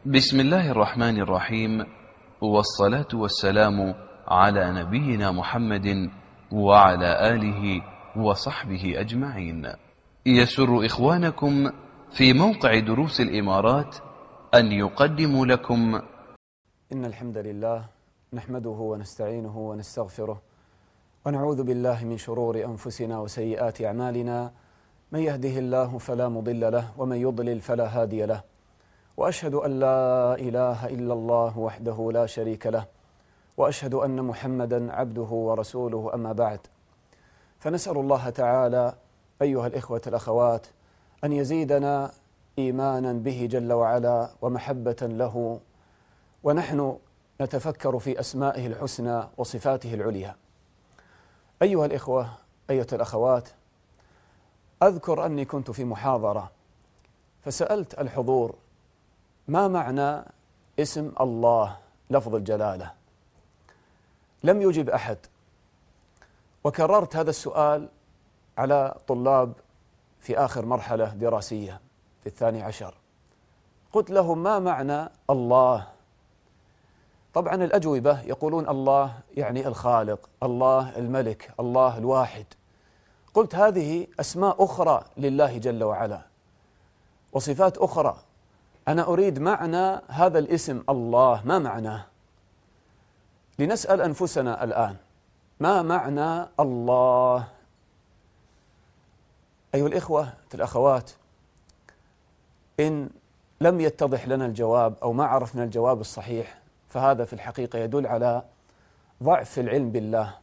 بسم الله الرحمن الرحيم، والصلاة والسلام على نبينا محمد وعلى آله وصحبه أجمعين. يسر إخوانكم في موقع دروس الإمارات أن يقدموا لكم إن الحمد لله نحمده ونستعينه ونستغفره ونعوذ بالله من شرور أنفسنا وسيئات أعمالنا، من يهده الله فلا مضل له ومن يضلل فلا هادي له، وأشهد أن لا إله إلا الله وحده لا شريك له، وأشهد أن محمدا عبده ورسوله. أما بعد، فنسأل الله تعالى أيها الإخوة الأخوات أن يزيدنا إيمانا به جل وعلا ومحبة له، ونحن نتفكر في أسمائه الحسنى وصفاته العليا. أيها الإخوة أيها الأخوات، أذكر أني كنت في محاضرة فسألت الحضور: ما معنى اسم الله لفظ الجلالة؟ لم يجب أحد، وكررت هذا السؤال على طلاب في آخر مرحلة دراسية في 12. قلت لهم: ما معنى الله؟ طبعا الأجوبة يقولون الله يعني الخالق، الله الملك، الله الواحد. قلت: هذه أسماء أخرى لله جل وعلا وصفات أخرى، أنا أريد معنى هذا الاسم الله، ما معناه؟ لنسأل أنفسنا الآن: ما معنى الله؟ أيها الإخوة الأخوات، إن لم يتضح لنا الجواب أو ما عرفنا الجواب الصحيح، فهذا في الحقيقة يدل على ضعف العلم بالله.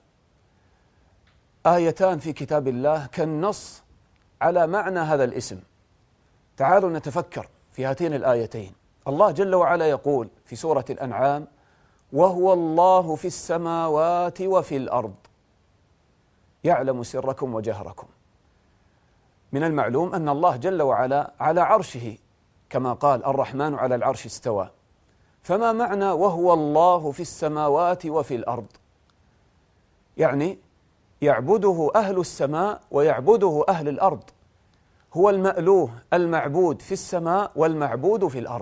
آيتان في كتاب الله كالنص على معنى هذا الاسم. تعالوا نتفكر في هاتين الآيتين. الله جل وعلا يقول في سورة الأنعام: وهو الله في السماوات وفي الأرض يعلم سركم وجهركم. من المعلوم أن الله جل وعلا على عرشه، كما قال: الرحمن على العرش استوى. فما معنى وهو الله في السماوات وفي الأرض؟ يعني يعبده أهل السماء ويعبده أهل الأرض، هو المألوه المعبود في السماء والمعبود في الأرض.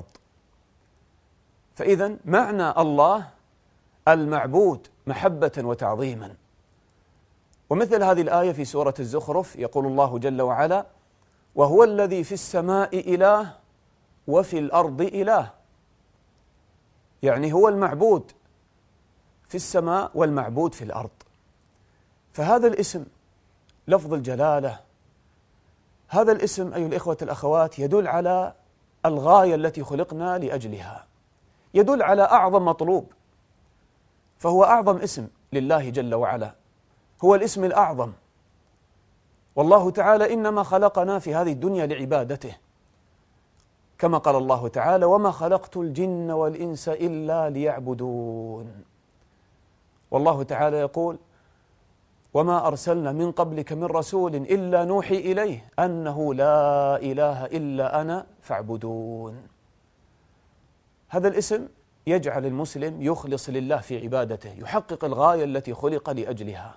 فإذا معنى الله المعبود محبة وتعظيما. ومثل هذه الآية في سورة الزخرف يقول الله جل وعلا: وهو الذي في السماء إله وفي الأرض إله. يعني هو المعبود في السماء والمعبود في الأرض. فهذا الاسم لفظ الجلالة، هذا الاسم أيها الإخوة الأخوات يدل على الغاية التي خلقنا لأجلها، يدل على أعظم مطلوب، فهو أعظم اسم لله جل وعلا، هو الاسم الأعظم. والله تعالى إنما خلقنا في هذه الدنيا لعبادته، كما قال الله تعالى: وما خلقت الجن والإنس إلا ليعبدون. والله تعالى يقول: وما أرسلنا من قبلك من رسول إلا نوحي إليه أنه لا إله إلا أنا فاعبدون. هذا الاسم يجعل المسلم يخلص لله في عبادته، يحقق الغاية التي خلق لأجلها.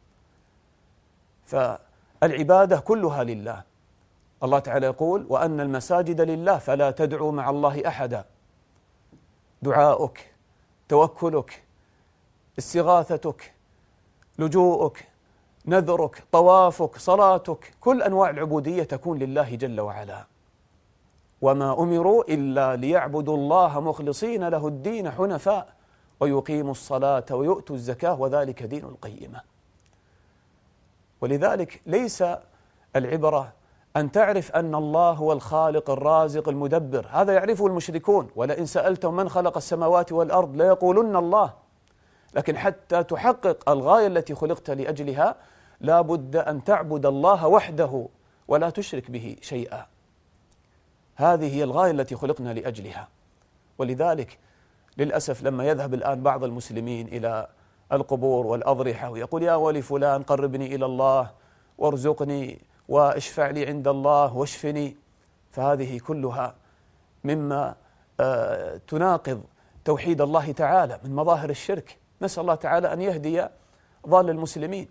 فالعبادة كلها لله. الله تعالى يقول: وأن المساجد لله فلا تدعوا مع الله أحدا. دعاؤك، توكلك، استغاثتك، لجوءك، نذرك، طوافك، صلاتك، كل أنواع العبودية تكون لله جل وعلا. وما أمروا إلا ليعبدوا الله مخلصين له الدين حنفاء ويقيموا الصلاة ويؤتوا الزكاة وذلك دين القيمة. ولذلك ليس العبرة أن تعرف أن الله هو الخالق الرازق المدبر، هذا يعرفه المشركون، ولئن سألتهم من خلق السماوات والأرض ليقولن الله. لكن حتى تحقق الغاية التي خلقت لأجلها لا بد أن تعبد الله وحده ولا تشرك به شيئا. هذه هي الغاية التي خلقنا لأجلها. ولذلك للأسف لما يذهب الآن بعض المسلمين إلى القبور والأضرحة ويقول: يا ولي فلان قربني إلى الله وارزقني واشفع لي عند الله واشفني، فهذه كلها مما تناقض توحيد الله تعالى، من مظاهر الشرك. نسأل الله تعالى أن يهدي ضال المسلمين.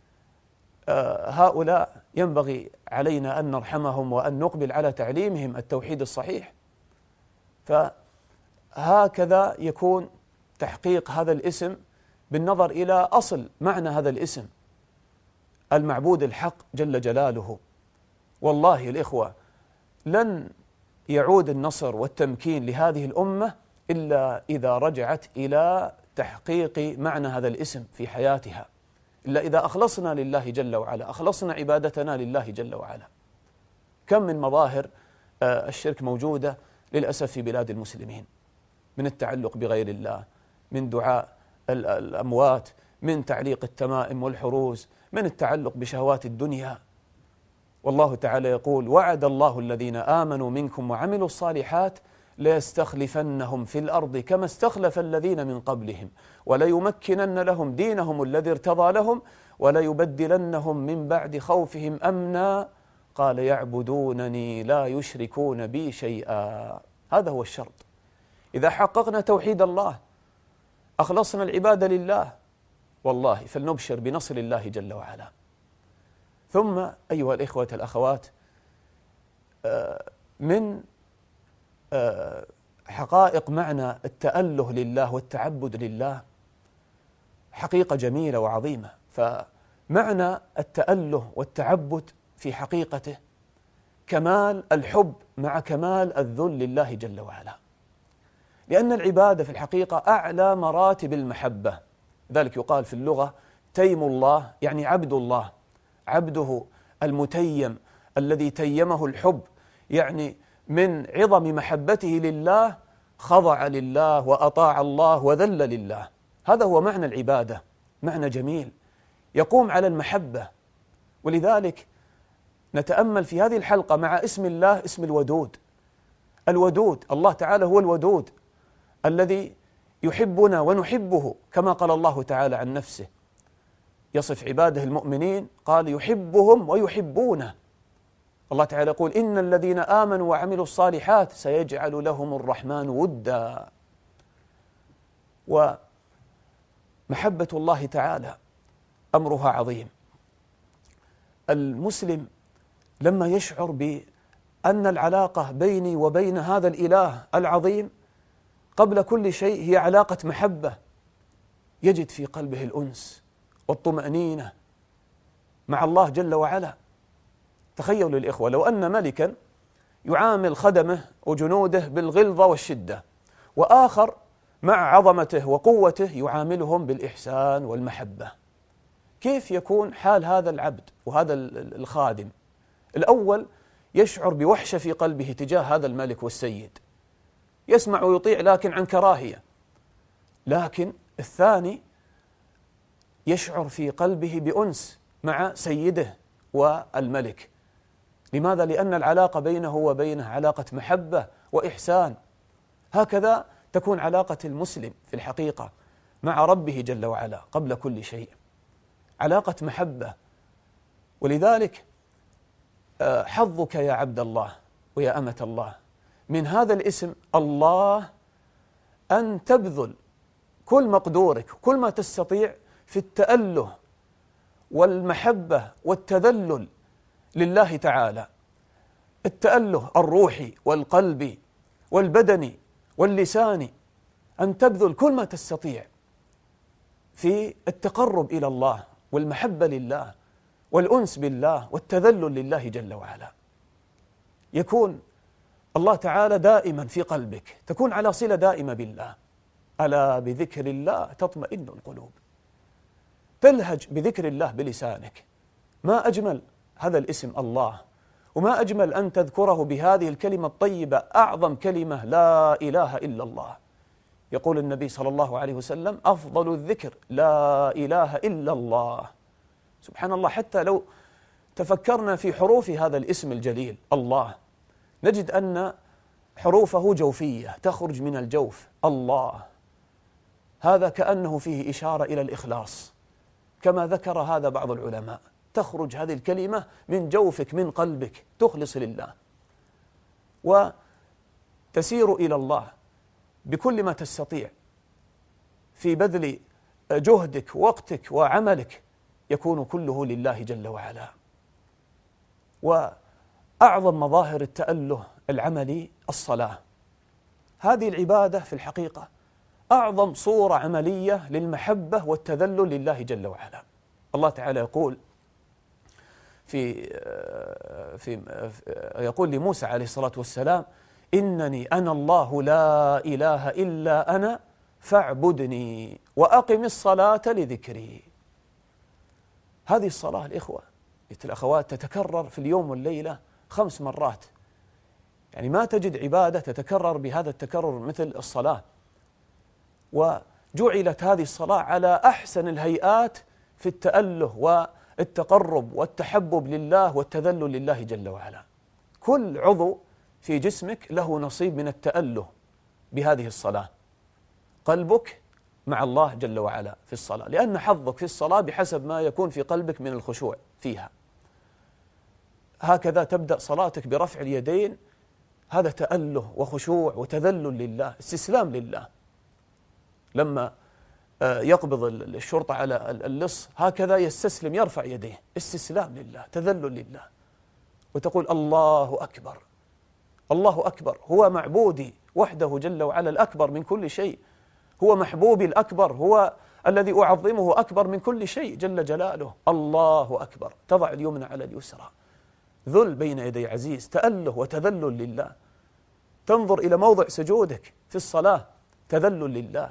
هؤلاء ينبغي علينا أن نرحمهم وأن نقبل على تعليمهم التوحيد الصحيح. هكذا يكون تحقيق هذا الاسم بالنظر إلى أصل معنى هذا الاسم، المعبود الحق جل جلاله. والله الإخوة لن يعود النصر والتمكين لهذه الأمة إلا إذا رجعت إلى تحقيق معنى هذا الاسم في حياتها، إلا إذا أخلصنا لله جل وعلا، أخلصنا عبادتنا لله جل وعلا. كم من مظاهر الشرك موجودة للأسف في بلاد المسلمين، من التعلق بغير الله، من دعاء الأموات، من تعليق التمائم والحروز، من التعلق بشهوات الدنيا. والله تعالى يقول: وعد الله الذين آمنوا منكم وعملوا الصالحات ليستخلفنهم في الأرض كما استخلف الذين من قبلهم وليمكنن لهم دينهم الذي ارتضى لهم وليبدلنهم من بعد خوفهم أمنا قال يعبدونني لا يشركون بي شيئا. هذا هو الشرط. إذا حققنا توحيد الله، أخلصنا العبادة لله، والله فلنبشر بنصر الله جل وعلا. ثم أيها الإخوة الأخوات، من حقائق معنى التأله لله والتعبد لله حقيقة جميلة وعظيمة. فمعنى التأله والتعبد في حقيقته كمال الحب مع كمال الذل لله جل وعلا، لأن العبادة في الحقيقة أعلى مراتب المحبة. ذلك يقال في اللغة تيم الله، يعني عبد الله، عبده المتيم الذي تيمه الحب، يعني من عظم محبته لله خضع لله وأطاع الله وذل لله. هذا هو معنى العبادة، معنى جميل يقوم على المحبة. ولذلك نتأمل في هذه الحلقة مع اسم الله، اسم الودود. الودود، الله تعالى هو الودود الذي يحبنا ونحبه، كما قال الله تعالى عن نفسه يصف عباده المؤمنين قال يحبهم ويحبونه. الله تعالى يقول: إن الذين آمنوا وعملوا الصالحات سيجعل لهم الرحمن ودا. ومحبة الله تعالى أمرها عظيم. المسلم لما يشعر بأن العلاقة بيني وبين هذا الإله العظيم قبل كل شيء هي علاقة محبة، يجد في قلبه الأنس والطمأنينة مع الله جل وعلا. تخيلوا الإخوة لو أن ملكا يعامل خدمه وجنوده بالغلظة والشدة، وآخر مع عظمته وقوته يعاملهم بالإحسان والمحبة، كيف يكون حال هذا العبد وهذا الخادم؟ الأول يشعر بوحشة في قلبه تجاه هذا الملك والسيد، يسمع ويطيع لكن عن كراهية. لكن الثاني يشعر في قلبه بأنس مع سيده والملك. لماذا؟ لأن العلاقة بينه وبينه علاقة محبة وإحسان. هكذا تكون علاقة المسلم في الحقيقة مع ربه جل وعلا قبل كل شيء، علاقة محبة. ولذلك حظك يا عبد الله ويا أمة الله من هذا الاسم الله أن تبذل كل مقدورك، كل ما تستطيع في التأله والمحبة والتذلل لله تعالى، التأله الروحي والقلبي والبدني واللساني، أن تبذل كل ما تستطيع في التقرب إلى الله والمحبة لله والأنس بالله والتذلل لله جل وعلا. يكون الله تعالى دائما في قلبك، تكون على صلة دائمة بالله. ألا بذكر الله تطمئن القلوب، تلهج بذكر الله بلسانك. ما أجمل هذا الاسم الله، وما أجمل أن تذكره بهذه الكلمة الطيبة، أعظم كلمة لا إله إلا الله. يقول النبي صلى الله عليه وسلم: أفضل الذكر لا إله إلا الله. سبحان الله، حتى لو تفكرنا في حروف هذا الاسم الجليل الله نجد أن حروفه جوفية تخرج من الجوف. الله هذا كأنه فيه إشارة إلى الإخلاص، كما ذكر هذا بعض العلماء، تخرج هذه الكلمة من جوفك من قلبك، تخلص لله وتسير إلى الله بكل ما تستطيع في بذل جهدك ووقتك وعملك، يكون كله لله جل وعلا. وأعظم مظاهر التأله العملي الصلاة. هذه العبادة في الحقيقة أعظم صورة عملية للمحبة والتذلل لله جل وعلا. الله تعالى يقول يقول لموسى عليه الصلاة والسلام: إنني أنا الله لا إله إلا أنا فاعبدني وأقم الصلاة لذكري. هذه الصلاة الإخوة الأخوات تتكرر في اليوم والليلة 5 مرات، يعني ما تجد عبادة تتكرر بهذا التكرر مثل الصلاة. وجعلت هذه الصلاة على أحسن الهيئات في التأله والتقرب والتحبب لله والتذلل لله جل وعلا. كل عضو في جسمك له نصيب من التأله بهذه الصلاة. قلبك مع الله جل وعلا في الصلاة، لأن حظك في الصلاة بحسب ما يكون في قلبك من الخشوع فيها. هكذا تبدأ صلاتك برفع اليدين، هذا تأله وخشوع وتذلل لله، استسلام لله. لما يقبض الشرطة على اللص هكذا يستسلم، يرفع يديه، استسلام لله، تذلل لله، وتقول الله أكبر، الله أكبر، هو معبودي وحده جل وعلا الأكبر من كل شيء، هو محبوبي الأكبر، هو الذي أعظمه أكبر من كل شيء جل جلاله. الله أكبر، تضع اليمنى على اليسرى، ذل بين يدي عزيز، تأله وتذلل لله. تنظر إلى موضع سجودك في الصلاة، تذلل لله.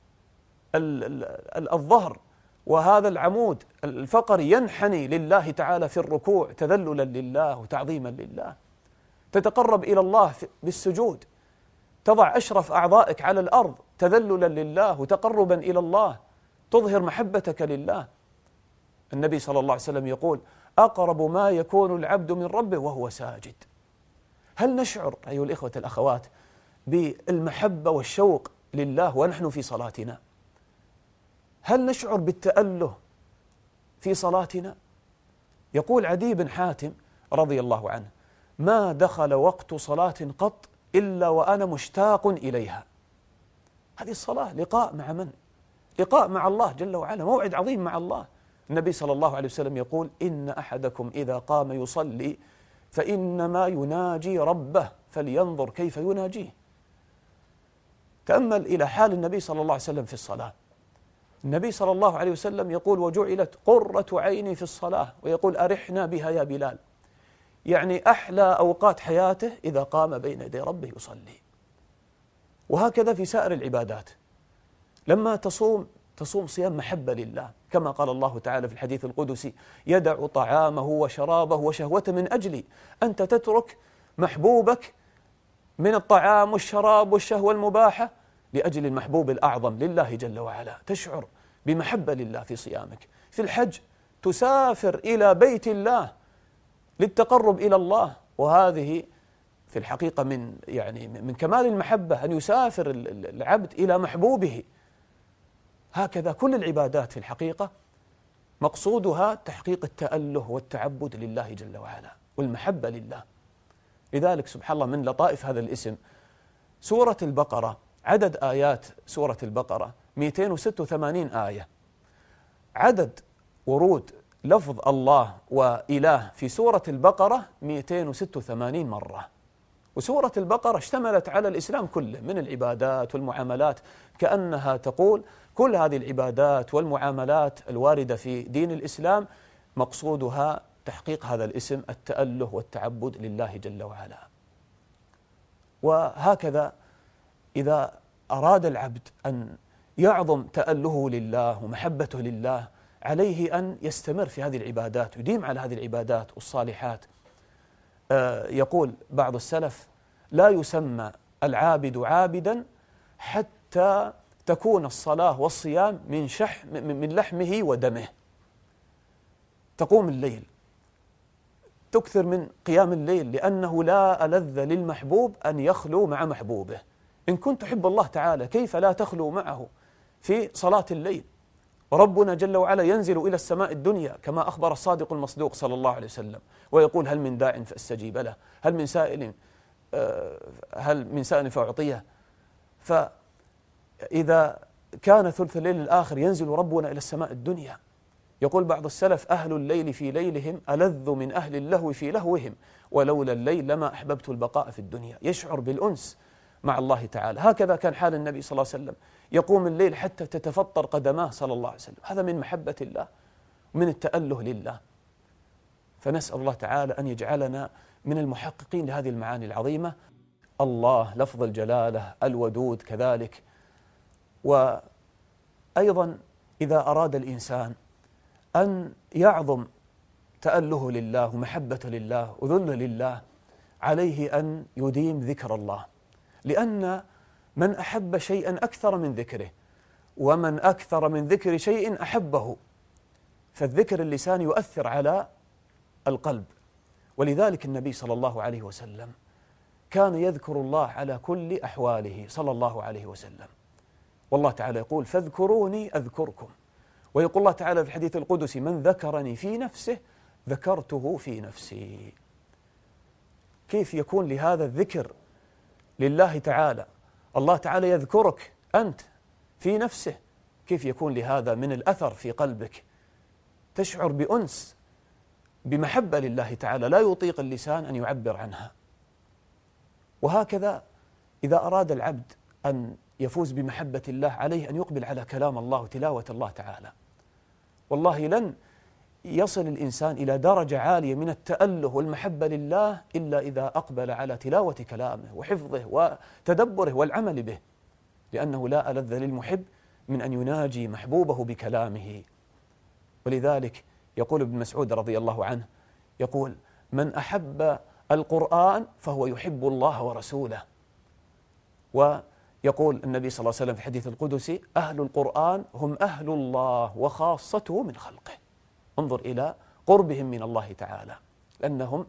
الظهر وهذا العمود الفقري ينحني لله تعالى في الركوع تذللا لله وتعظيما لله. تتقرب إلى الله بالسجود، تضع أشرف أعضائك على الأرض تذللا لله وتقربا إلى الله، تظهر محبتك لله. النبي صلى الله عليه وسلم يقول: أقرب ما يكون العبد من ربه وهو ساجد. هل نشعر أيها الإخوة الأخوات بالمحبة والشوق لله ونحن في صلاتنا؟ هل نشعر بالتأله في صلاتنا؟ يقول عدي بن حاتم رضي الله عنه: ما دخل وقت صلاة قط إلا وأنا مشتاق إليها. هذه الصلاة لقاء مع من؟ لقاء مع الله جل وعلا، موعد عظيم مع الله. النبي صلى الله عليه وسلم يقول: إن أحدكم إذا قام يصلي فإنما يناجي ربه فلينظر كيف يناجيه. تأمل إلى حال النبي صلى الله عليه وسلم في الصلاة. النبي صلى الله عليه وسلم يقول: وجعلت قرة عيني في الصلاة، ويقول: أرحنا بها يا بلال. يعني أحلى أوقات حياته إذا قام بين يدي ربه يصلي. وهكذا في سائر العبادات، لما تصوم صيام محبة لله، كما قال الله تعالى في الحديث القدسي: يدع طعامه وشرابه وشهوته من أجلي. أنت تترك محبوبك من الطعام والشراب والشهوة المباحة لأجل المحبوب الأعظم لله جل وعلا. تشعر بمحبة لله في صيامك. في الحج تسافر إلى بيت الله للتقرب إلى الله، وهذه في الحقيقة من كمال المحبة أن يسافر العبد إلى محبوبه. هكذا كل العبادات في الحقيقة مقصودها تحقيق التأله والتعبد لله جل وعلا والمحبة لله. لذلك سبحان الله من لطائف هذا الاسم سورة البقرة، عدد آيات سورة البقرة 286 آية. عدد ورود لفظ الله وإله في سورة البقرة 286 مرة. وسورة البقرة اشتملت على الإسلام كله من العبادات والمعاملات، كأنها تقول كل هذه العبادات والمعاملات الواردة في دين الإسلام مقصودها تحقيق هذا الاسم، التأله والتعبد لله جل وعلا. وهكذا إذا أراد العبد أن يعظم تأله لله ومحبته لله، عليه أن يستمر في هذه العبادات، يديم على هذه العبادات والصالحات. يقول بعض السلف: لا يسمى العابد عابدا حتى تكون الصلاة والصيام من لحمه ودمه. تقوم الليل، تكثر من قيام الليل، لأنه لا ألذ للمحبوب أن يخلو مع محبوبه. إن كنت تحب الله تعالى كيف لا تخلو معه في صلاة الليل؟ وربنا جل وعلا ينزل إلى السماء الدنيا كما أخبر الصادق المصدوق صلى الله عليه وسلم، ويقول: هل من داع فاستجيب له، هل من سائل فأعطيه. فإذا كان ثلث الليل الآخر ينزل ربنا إلى السماء الدنيا. يقول بعض السلف: أهل الليل في ليلهم ألذ من أهل اللهو في لهوهم، ولولا الليل لما أحببت البقاء في الدنيا. يشعر بالأنس مع الله تعالى. هكذا كان حال النبي صلى الله عليه وسلم، يقوم الليل حتى تتفطر قدماه صلى الله عليه وسلم. هذا من محبة الله ومن التأله لله. فنسأل الله تعالى أن يجعلنا من المحققين لهذه المعاني العظيمة. الله لفظ الجلالة، الودود كذلك. وأيضا إذا أراد الإنسان أن يعظم تأله لله ومحبة لله وذل لله، عليه أن يديم ذكر الله، لأن من أحب شيئا أكثر من ذكره، ومن أكثر من ذكر شيء أحبه. فالذكر اللسان يؤثر على القلب، ولذلك النبي صلى الله عليه وسلم كان يذكر الله على كل أحواله صلى الله عليه وسلم. والله تعالى يقول: فاذكروني أذكركم. ويقول الله تعالى في الحديث القدسي: من ذكرني في نفسه ذكرته في نفسي. كيف يكون لهذا الذكر لله تعالى؟ الله تعالى يذكرك أنت في نفسه، كيف يكون لهذا من الأثر في قلبك؟ تشعر بأنس، بمحبة لله تعالى لا يطيق اللسان أن يعبر عنها. وهكذا إذا أراد العبد أن يفوز بمحبة الله، عليه أن يقبل على كلام الله وتلاوة الله تعالى. والله لن يصل الإنسان إلى درجة عالية من التأله والمحبة لله إلا إذا أقبل على تلاوة كلامه وحفظه وتدبره والعمل به، لأنه لا ألذ للمحب من أن يناجي محبوبه بكلامه. ولذلك يقول ابن مسعود رضي الله عنه، يقول: من أحب القرآن فهو يحب الله ورسوله. ويقول النبي صلى الله عليه وسلم في الحديث القدسي: أهل القرآن هم أهل الله وخاصته من خلقه. انظر إلى قربهم من الله تعالى، لأنهم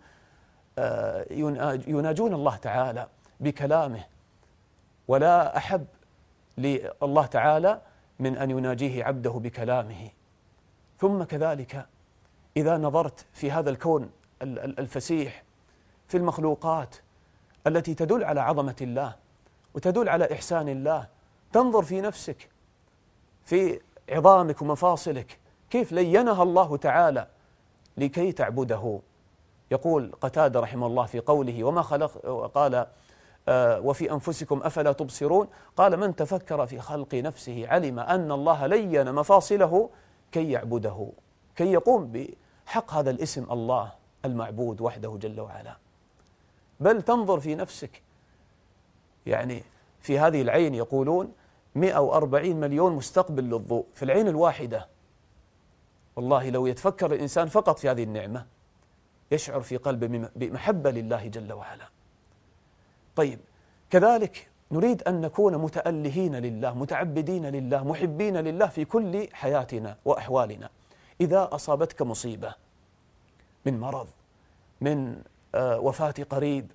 يناجون الله تعالى بكلامه، ولا أحب لله تعالى من أن يناجيه عبده بكلامه. ثم كذلك إذا نظرت في هذا الكون الفسيح، في المخلوقات التي تدل على عظمة الله وتدل على إحسان الله، تنظر في نفسك، في عظامك ومفاصلك، كيف لينها الله تعالى لكي تعبده. يقول قتادة رحمه الله في قوله: وما خلق، قال: وفي أنفسكم أفلا تبصرون. قال: من تفكر في خلق نفسه علم أن الله لين مفاصله كي يعبده، كي يقوم بحق هذا الاسم الله المعبود وحده جل وعلا. بل تنظر في نفسك، يعني في هذه العين يقولون 140 مليون مستقبل للضوء في العين الواحدة. والله لو يتفكر الإنسان فقط في هذه النعمة يشعر في قلبه بمحبة لله جل وعلا. طيب، كذلك نريد أن نكون متألهين لله، متعبدين لله، محبين لله في كل حياتنا وأحوالنا. إذا أصابتك مصيبة من مرض، من وفاة قريب،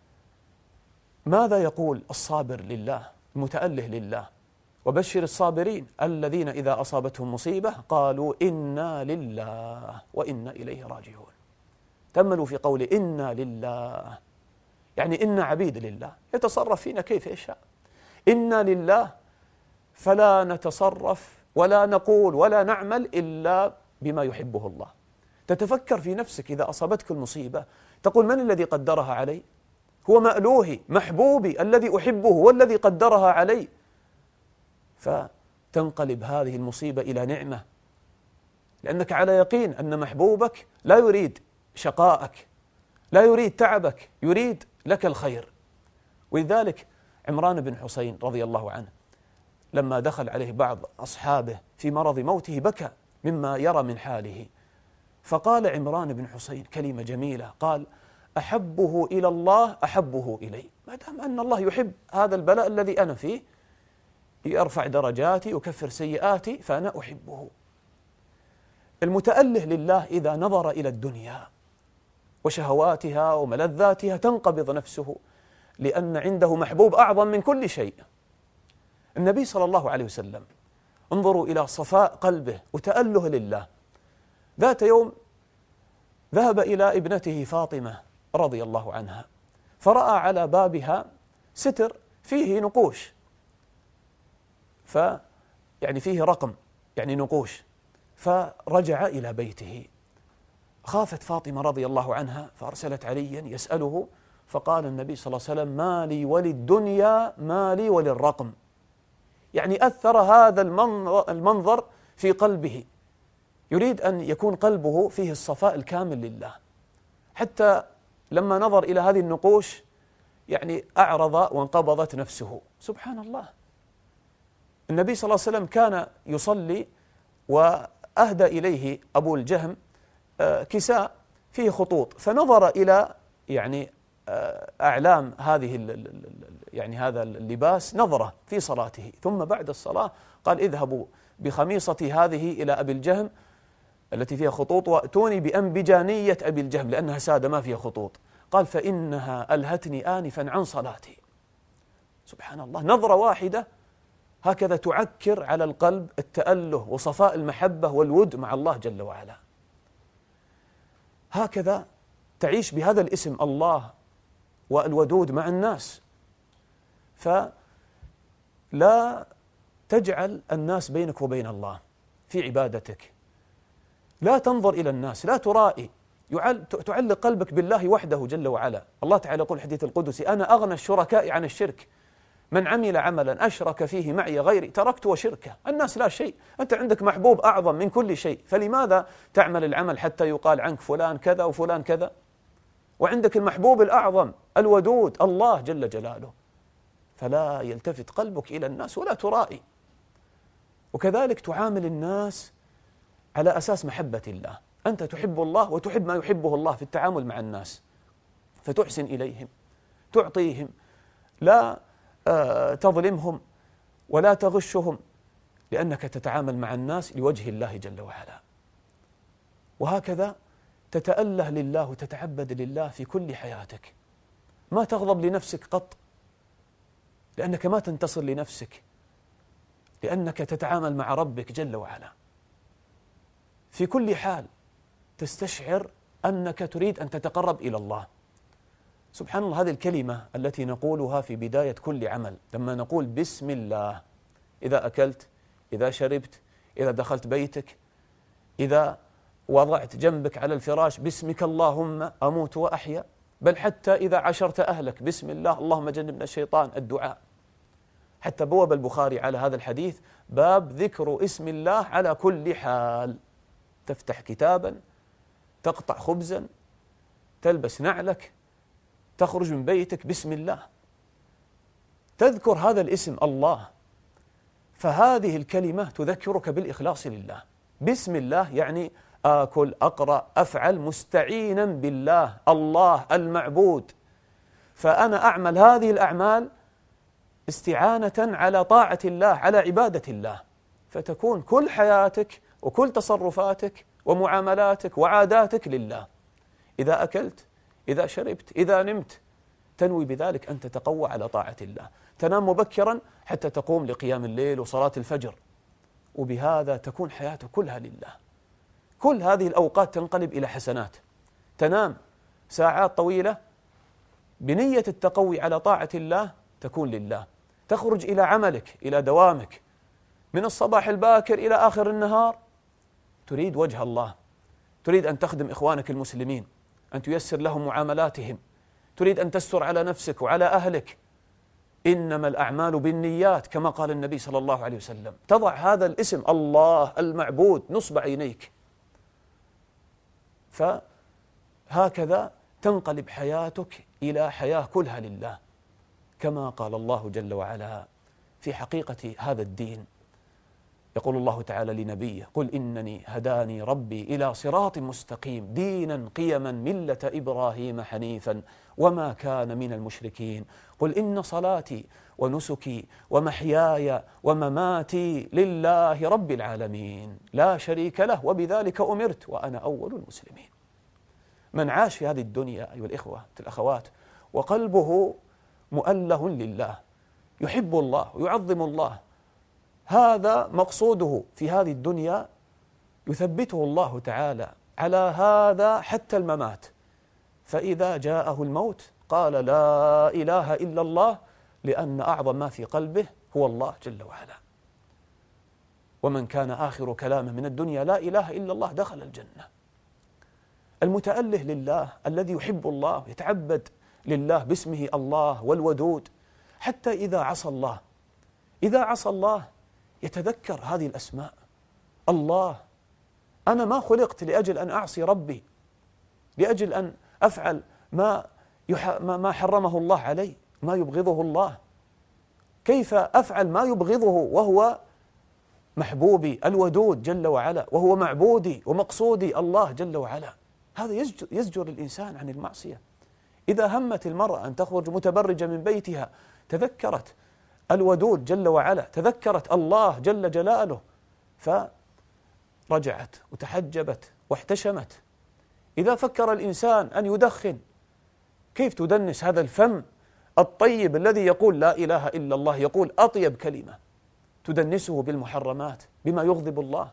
ماذا يقول الصابر لله المتأله لله؟ وبشر الصابرين الذين إذا أصابتهم مصيبة قالوا إنا لله وإنا إليه راجعون. تأملوا في قول إنا لله، يعني إنا عبيد لله، يتصرف فينا كيف يشاء. إنا لله، فلا نتصرف ولا نقول ولا نعمل إلا بما يحبه الله. تتفكر في نفسك إذا أصابتك المصيبة تقول: من الذي قدرها علي؟ هو مألوهي محبوبي الذي أحبه هو الذي قدرها علي. فتنقلب هذه المصيبة إلى نعمة، لأنك على يقين أن محبوبك لا يريد شقائك، لا يريد تعبك، يريد لك الخير. ولذلك عمران بن حسين رضي الله عنه لما دخل عليه بعض أصحابه في مرض موته بكى مما يرى من حاله، فقال عمران بن حسين كلمة جميلة، قال: أحبه إلى الله أحبه إلي. ما دام أن الله يحب هذا البلاء الذي أنا فيه، يرفع درجاتي يكفر سيئاتي، فأنا أحبه. المتأله لله إذا نظر إلى الدنيا وشهواتها وملذاتها تنقبض نفسه، لأن عنده محبوب أعظم من كل شيء. النبي صلى الله عليه وسلم، انظروا إلى صفاء قلبه وتأله لله. ذات يوم ذهب إلى ابنته فاطمة رضي الله عنها، فرأى على بابها ستر فيه نقوش، يعني فيه رقم، يعني نقوش. فرجع إلى بيته، خافت فاطمة رضي الله عنها فأرسلت عليا يسأله، فقال النبي صلى الله عليه وسلم: ما لي وللدنيا ما لي وللرقم. يعني أثر هذا المنظر في قلبه، يريد أن يكون قلبه فيه الصفاء الكامل لله، حتى لما نظر إلى هذه النقوش يعني أعرض وانقبضت نفسه. سبحان الله. النبي صلى الله عليه وسلم كان يصلي وأهدى إليه أبو الجهم كساء فيه خطوط، فنظر إلى يعني أعلام يعني هذا اللباس نظرة في صلاته، ثم بعد الصلاة قال: اذهبوا بخميصتي هذه إلى أبي الجهم التي فيها خطوط وأتوني بأنبجانية أبي الجهم لأنها سادة ما فيها خطوط. قال: فإنها ألهتني آنفا عن صلاتي. سبحان الله، نظرة واحدة هكذا تعكر على القلب التأله وصفاء المحبة والود مع الله جل وعلا. هكذا تعيش بهذا الاسم الله والودود مع الناس، فلا تجعل الناس بينك وبين الله في عبادتك، لا تنظر إلى الناس، لا ترائي، تعلق قلبك بالله وحده جل وعلا. الله تعالى يقول الحديث القدسي: أنا أغنى الشركاء عن الشرك، من عمل عملا أشرك فيه معي غيري تركت وشركه. الناس لا شيء، أنت عندك محبوب أعظم من كل شيء، فلماذا تعمل العمل حتى يقال عنك فلان كذا وفلان كذا، وعندك المحبوب الأعظم الودود الله جل جلاله؟ فلا يلتفت قلبك إلى الناس ولا ترائي. وكذلك تعامل الناس على أساس محبة الله، أنت تحب الله وتحب ما يحبه الله في التعامل مع الناس، فتحسن إليهم، تعطيهم، لا تظلمهم ولا تغشهم، لأنك تتعامل مع الناس لوجه الله جل وعلا. وهكذا تتأله لله وتتعبد لله في كل حياتك، ما تغضب لنفسك قط، لأنك ما تنتصر لنفسك، لأنك تتعامل مع ربك جل وعلا. في كل حال تستشعر أنك تريد أن تتقرب إلى الله. سبحان الله، هذه الكلمة التي نقولها في بداية كل عمل، لما نقول بسم الله، إذا أكلت، إذا شربت، إذا دخلت بيتك، إذا وضعت جنبك على الفراش، باسمك اللهم أموت وأحيا، بل حتى إذا عشرت أهلك بسم الله اللهم جنبنا الشيطان، الدعاء. حتى بواب البخاري على هذا الحديث باب ذكر اسم الله على كل حال. تفتح كتابا، تقطع خبزا، تلبس نعلك، تخرج من بيتك بسم الله، تذكر هذا الاسم الله، فهذه الكلمة تذكرك بالإخلاص لله. بسم الله يعني آكل، أقرأ، أفعل مستعينا بالله، الله المعبود، فأنا أعمل هذه الأعمال استعانة على طاعة الله، على عبادة الله، فتكون كل حياتك وكل تصرفاتك ومعاملاتك وعاداتك لله. إذا أكلت، إذا شربت، إذا نمت، تنوي بذلك أن تتقوى على طاعة الله، تنام مبكرا حتى تقوم لقيام الليل وصلاة الفجر، وبهذا تكون حياتك كلها لله. كل هذه الأوقات تنقلب إلى حسنات. تنام ساعات طويلة بنية التقوي على طاعة الله، تكون لله. تخرج إلى عملك، إلى دوامك، من الصباح الباكر إلى آخر النهار، تريد وجه الله، تريد أن تخدم إخوانك المسلمين، أن تيسر لهم معاملاتهم، تريد أن تستر على نفسك وعلى أهلك. إنما الأعمال بالنيات كما قال النبي صلى الله عليه وسلم. تضع هذا الاسم الله المعبود نصب عينيك، فهكذا تنقلب حياتك إلى حياة كلها لله، كما قال الله جل وعلا في حقيقة هذا الدين. يقول الله تعالى لنبيه: قل إنني هداني ربي إلى صراط مستقيم دينا قيما ملة إبراهيم حنيفا وما كان من المشركين قل إن صلاتي ونسكي ومحياي ومماتي لله رب العالمين لا شريك له وبذلك أمرت وأنا أول المسلمين. من عاش في هذه الدنيا أيها الإخوة الأخوات وقلبه مؤله لله، يحب الله ويعظم الله، هذا مقصوده في هذه الدنيا، يثبته الله تعالى على هذا حتى الممات. فإذا جاءه الموت قال لا إله إلا الله، لأن أعظم ما في قلبه هو الله جل وعلا. ومن كان آخر كلامه من الدنيا لا إله إلا الله دخل الجنة. المتأله لله الذي يحب الله يتعبد لله باسمه الله والودود، حتى إذا عصى الله يتذكر هذه الأسماء. الله، أنا ما خلقت لأجل أن أعصي ربي، لأجل أن أفعل ما حرمه الله علي، ما يبغضه الله. كيف أفعل ما يبغضه وهو محبوبي الودود جل وعلا، وهو معبودي ومقصودي الله جل وعلا؟ هذا يزجر الإنسان عن المعصية. إذا همت المرأة أن تخرج متبرجة من بيتها تذكرت الودود جل وعلا، تذكرت الله جل جلاله، فرجعت وتحجبت واحتشمت. إذا فكر الإنسان أن يدخن، كيف تدنس هذا الفم الطيب الذي يقول لا إله إلا الله، يقول أطيب كلمة، تدنسه بالمحرمات بما يغضب الله.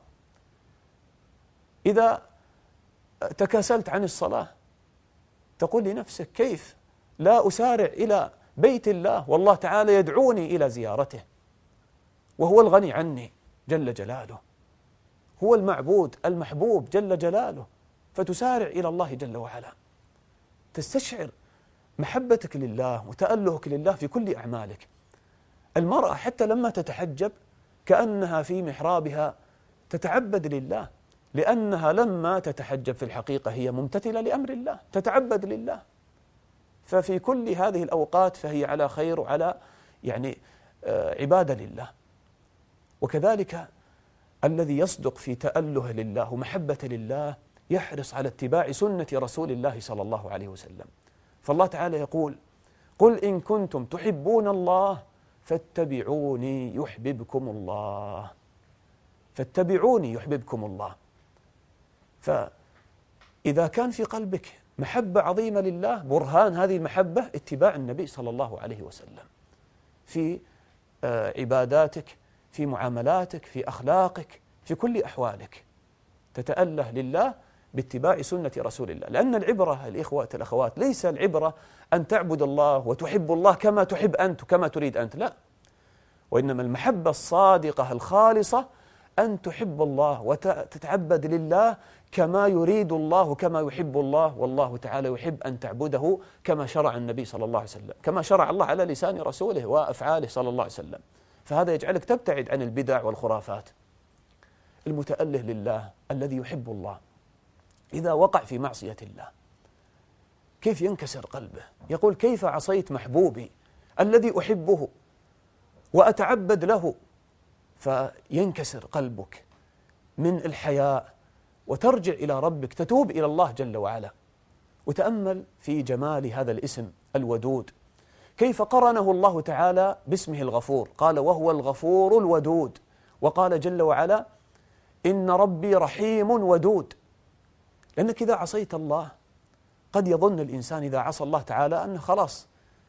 إذا تكاسلت عن الصلاة تقول لنفسك كيف لا أسارع إلى بيت الله والله تعالى يدعوني إلى زيارته، وهو الغني عني جل جلاله، هو المعبود المحبوب جل جلاله، فتسارع إلى الله جل وعلا. تستشعر محبتك لله وتألهك لله في كل أعمالك. المرأة حتى لما تتحجب كأنها في محرابها تتعبد لله، لأنها لما تتحجب في الحقيقة هي ممتثلة لأمر الله، تتعبد لله. ففي كل هذه الأوقات فهي على خير وعلى عبادة لله. وكذلك الذي يصدق في تأله لله ومحبة لله يحرص على اتباع سنة رسول الله صلى الله عليه وسلم. فالله تعالى يقول: قل إن كنتم تحبون الله فاتبعوني يحببكم الله، فاتبعوني يحببكم الله. فإذا كان في قلبك محبة عظيمة لله، برهان هذه المحبة اتباع النبي صلى الله عليه وسلم في عباداتك، في معاملاتك، في أخلاقك، في كل أحوالك تتأله لله باتباع سنة رسول الله. لأن العبرة الإخوة الأخوات ليس العبرة أن تعبد الله وتحب الله كما تحب أنت وكما تريد أنت، لا، وإنما المحبة الصادقة الخالصة أن تحب الله وتتعبد لله كما يريد الله وكما يحب الله، والله تعالى يحب أن تعبده كما شرع النبي صلى الله عليه وسلم، كما شرع الله على لسان رسوله وأفعاله صلى الله عليه وسلم. فهذا يجعلك تبتعد عن البدع والخرافات. المتأله لله الذي يحب الله إذا وقع في معصية الله كيف ينكسر قلبه؟ يقول: كيف عصيت محبوبي الذي أحبه وأتعبد له؟ فينكسر قلبك من الحياء وترجع إلى ربك، تتوب إلى الله جل وعلا. وتأمل في جمال هذا الاسم الودود، كيف قرنه الله تعالى باسمه الغفور، قال: وهو الغفور الودود. وقال جل وعلا: إن ربي رحيم ودود. لأنك إذا عصيت الله قد يظن الإنسان إذا عصى الله تعالى أنه خلاص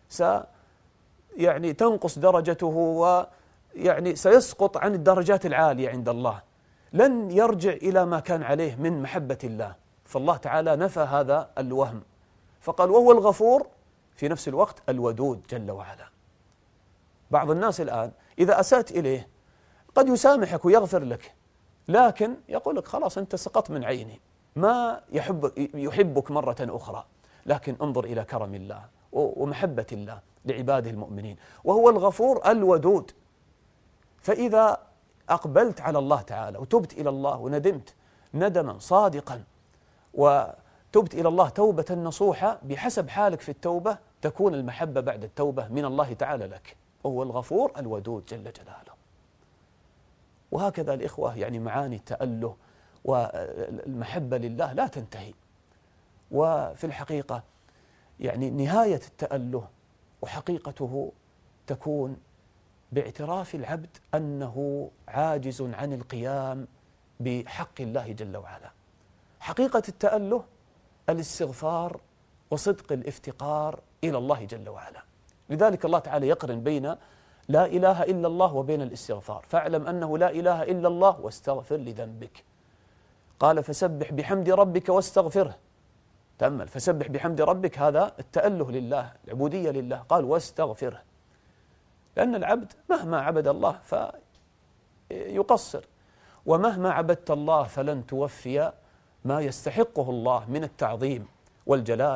تنقص درجته سيسقط عن الدرجات العالية عند الله، لن يرجع إلى ما كان عليه من محبة الله. فالله تعالى نفى هذا الوهم فقال: وهو الغفور في نفس الوقت الودود جل وعلا. بعض الناس الآن إذا أسأت إليه قد يسامحك ويغفر لك، لكن يقول لك خلاص أنت سقطت من عيني، ما يحبك مرة أخرى. لكن انظر إلى كرم الله ومحبة الله لعباده المؤمنين، وهو الغفور الودود. فإذا أقبلت على الله تعالى وتبت إلى الله وندمت ندما صادقا وتبت إلى الله توبة نصوحة بحسب حالك في التوبة، تكون المحبة بعد التوبة من الله تعالى لك، وهو الغفور الودود جل جلاله. وهكذا الإخوة معاني التأله والمحبة لله لا تنتهي. وفي الحقيقة نهاية التأله وحقيقته تكون باعتراف العبد أنه عاجز عن القيام بحق الله جل وعلا. حقيقة التأله الاستغفار وصدق الافتقار إلى الله جل وعلا. لذلك الله تعالى يقرن بين لا إله إلا الله وبين الاستغفار. فاعلم أنه لا إله إلا الله واستغفر لذنبك. قال: فسبح بحمد ربك واستغفره. تأمل، فسبح بحمد ربك، هذا التأله لله، العبودية لله. قال: واستغفره، لأن العبد مهما عبد الله فيقصر، ومهما عبدت الله فلن توفي ما يستحقه الله من التعظيم والجلالة.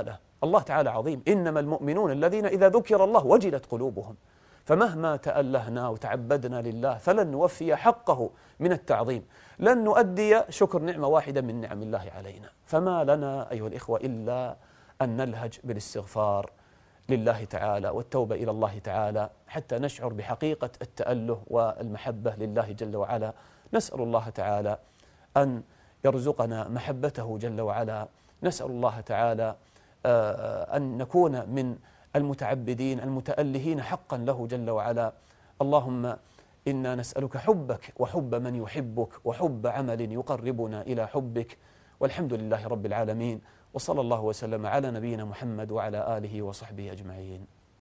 الله تعالى عظيم، إنما المؤمنون الذين إذا ذكر الله وجلت قلوبهم. فمهما تألهنا وتعبدنا لله فلن نوفي حقه من التعظيم، لن نؤدي شكر نعمة واحدة من نعم الله علينا. فما لنا أيها الإخوة إلا أن نلهج بالاستغفار لله تعالى والتوبة إلى الله تعالى حتى نشعر بحقيقة التأله والمحبة لله جل وعلا. نسأل الله تعالى أن يرزقنا محبته جل وعلا، نسأل الله تعالى أن نكون من المتعبدين المتألهين حقا له جل وعلا. اللهم إنا نسألك حبك وحب من يحبك وحب عمل يقربنا إلى حبك، والحمد لله رب العالمين، وصلى الله وسلم على نبينا محمد وعلى آله وصحبه أجمعين.